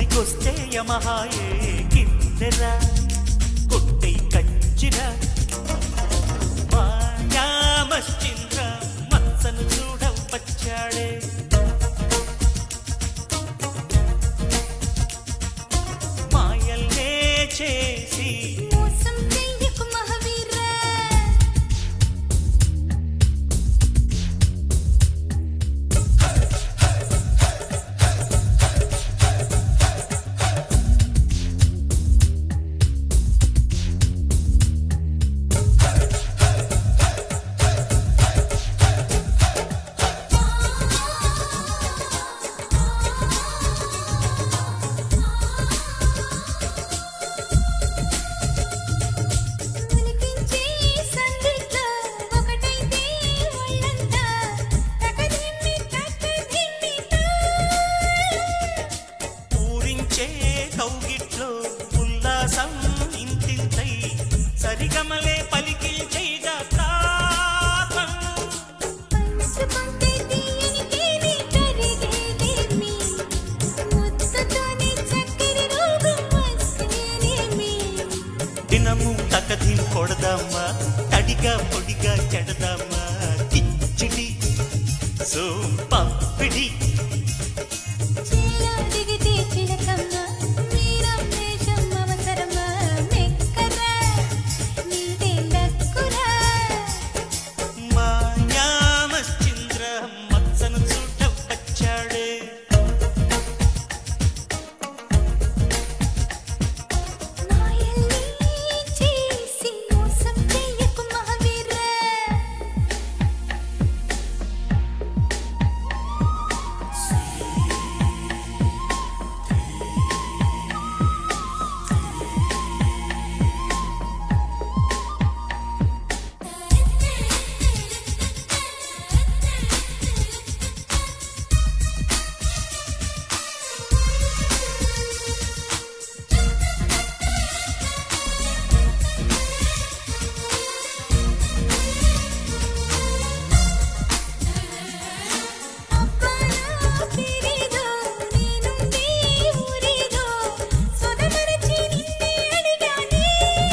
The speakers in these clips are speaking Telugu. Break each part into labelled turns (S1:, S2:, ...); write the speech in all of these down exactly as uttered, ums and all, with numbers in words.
S1: ఒడికొస్తే యమహాయే కిన్నెర కొట్టై కంచిన మాయామశ్చింద్ర మత్సను చూడవు పచ్చాడే మాయల్నే చేసి
S2: మోసం చెయ్యకు మహావీర
S1: కౌగిట్లో ఉల్లాసం ఇంతింతై సరిగమలే పలికిల్చైగా తాపం
S2: పంచుకుంటే తీయని కేలి కరిగేదేమి ముద్దతోనే చక్కెర రోగం వస్తేనేమి
S1: దినము తకదిం కొడదామా తడిగా పొడిగా చెడదామా కిచ్చిడి సోంపాపిడి
S2: చీలా దిగితే చిలకమ్మ మీరం దేశం అవసరమా మెక్కరా నీదే లక్కురా
S1: మాయామశ్చింద్ర మత్సను చూడవు పచ్చాడే
S2: మాయల్ని చేసి మోసం చెయ్యకు మహావీర అబ్బనా తిరిదో నేనుంది ఊరిదో సొదమరచి నిన్నే అడిగానే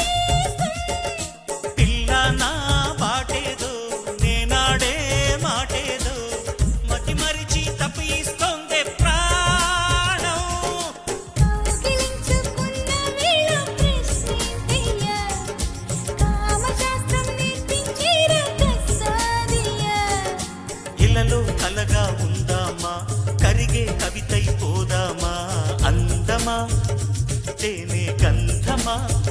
S1: పిల్ల నా బాటేదో నేనాడే మాటేదో మతి మరిచి తప్పిస్తోందే ప్రాణం
S2: కౌగిలించుకున్న వేళ ప్రశ్నేంటయ్యా కామశాస్త్రం నేర్పించేరా కసాదియా
S1: ఇలలో కలగా ఉందామా కరిగే కవితై పోదామా అందమా తేనే గంధమా